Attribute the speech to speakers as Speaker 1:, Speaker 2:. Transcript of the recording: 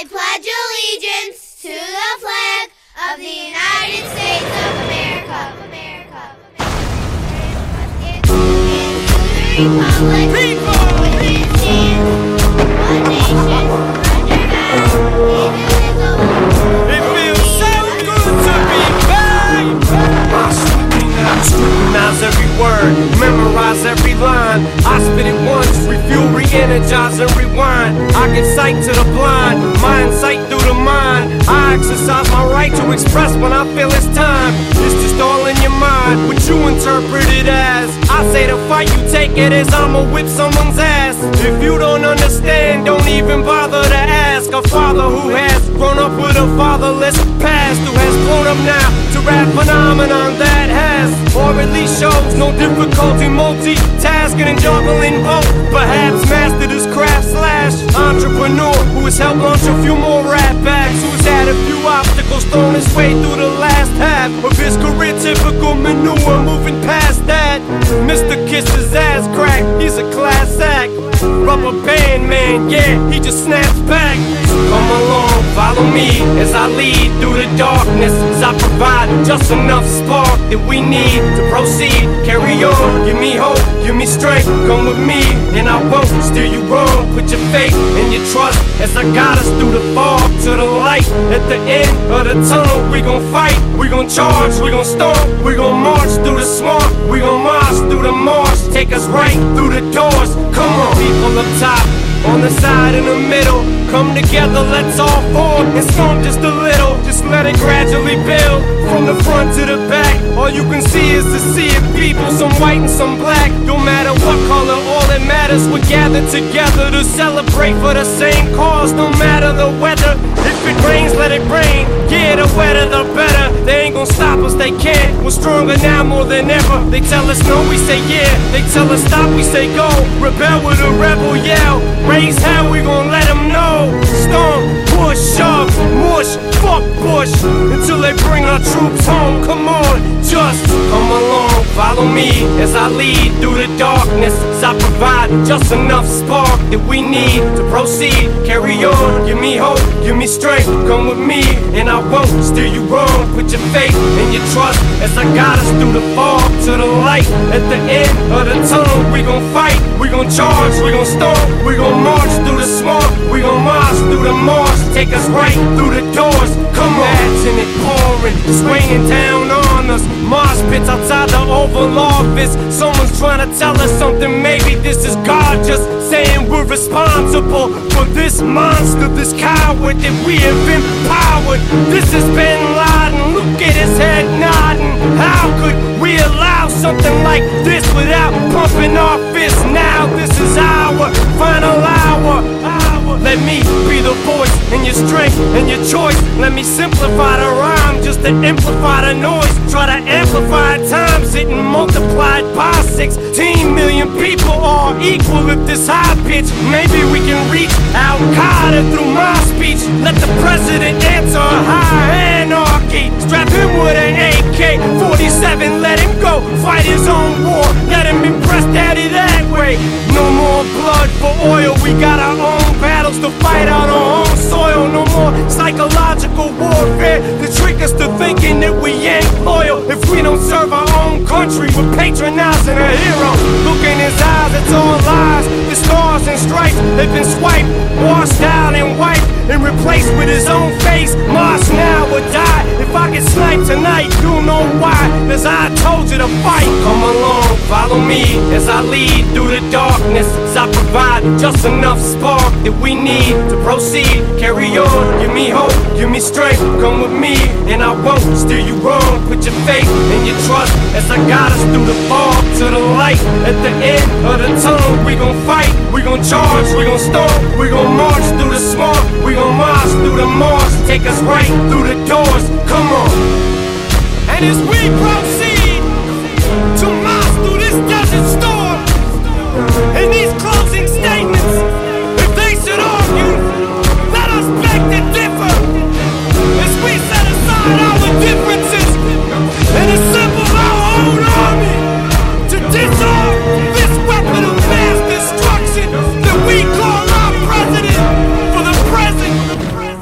Speaker 1: I pledge allegiance to the flag of the United States of America, and to the republic which it stands, one nation, under God, indivisible.
Speaker 2: It feels so good to be back. I scrutinize every word, memorize every line. I spit it once, refuel, re-energize, and rewind. I get sight to the blind, mind sight through the mind. I exercise my right to express when I feel it's time. It's just all in your mind, what you interpret it as. I say the fight, you take it as I'ma whip someone's ass. If you don't understand, don't even bother to ask. A father who has grown up with a fatherless past, who has grown up now to rap phenomenon that has, or at least shows no difficulty multitasking and juggling both. Perhaps mastered his craft / entrepreneur who has helped launch a few more rap acts, who's had a few obstacles thrown his way through the last half of his career. Typical manure, moving past that. Mr. Kisses ass crack, he's a class act. Rubber band man, yeah, he just snaps back. So come along, follow me as I lead through the darkness, as I provide just enough spark that we need to proceed. Carry on, give me hope, give me strength. Come with me and I won't steer you wrong. Put your faith and your trust as I guide us through the fog to the light. At the end of the tunnel, we gon' fight, we gon' charge, we gon' storm, we gon' march through the swamp, we gon' march through the marsh. Take us right through the doors. Come on, people up top, on the side, in the middle, come together, let's all form and storm just a little. Just let it gradually build from the front to the back. All you can see is the sea of people, some white and some black. No matter what color, all that matters, we're gathered together to celebrate for the same cause. No matter the weather, if it rains, let it rain. Yeah, the wetter the better. They ain't gon' stop us, they can't. We're stronger now more than ever. They tell us no, we say yeah. They tell us stop, we say go. Rebel with a rebel yell. Raise hell, we gon' let them know. Storm, push, shove, mush, fuck Bush, until they bring our troops home. Come on, just come along, follow me as I lead through the darkness, as I provide just enough spark that we need to proceed. Carry on, give me hope, give me strength. Come with me and I won't steer you wrong. Put your faith and your trust as I guide us through the fog to the light. At the end of the tunnel, we gon' fight, we gon' charge, we gon' storm, we gon' march through the swamp, we gon' march through the marsh. Take us right through the doors. Come on, imagine it pouring, it's raining down on us. Mosh pits outside the Oval Office. Someone's trying to tell us something. Maybe this is God just saying we're responsible for this monster, this coward that we have empowered. This is Bin Laden, look at his head nodding. How could we allow something like this without pumping our fists? Now this is our final hour. Let me be the voice and your strength and your choice. Let me simplify the rhyme just to amplify the noise. Try to amplify times it and multiplied by 16 million people are equal at this high pitch. Maybe we can reach Al-Qaeda through my speech. Let the president answer high anarchy. Strap him with an AK-47, let him go fight his own war. Let him impress daddy that way. No more blood for oil, we got our own battles to fight on our own soil. No more psychological warfare to trick us to thinking that we ain't loyal. If we don't serve our own country, we're patronizing a hero. Look in his eyes, it's all lies. The stars and stripes have been swiped, washed out and wiped, and replaced with his own face. March now or die. If I get sniped tonight, you'll know why. Cause I told you to fight. Come along, follow me as I lead through the darkness, as I provide just enough spark that we need to proceed. Carry on, give me hope, give me strength. Come with me and I won't steer you wrong. Put your faith and your trust as I guide us through the fog to the light. At the end of the tunnel, we gon' fight, we gon' charge, we gon' storm, we gon' march through the swamp, we gon' march through the marsh. Take us right through the doors. Come on. And as we proceed to march through this desert storm, in these closing statements, if they should argue, let us beg to differ, as we set aside our differences and assemble our own army to disarm this weapon of mass destruction that we call our president for the present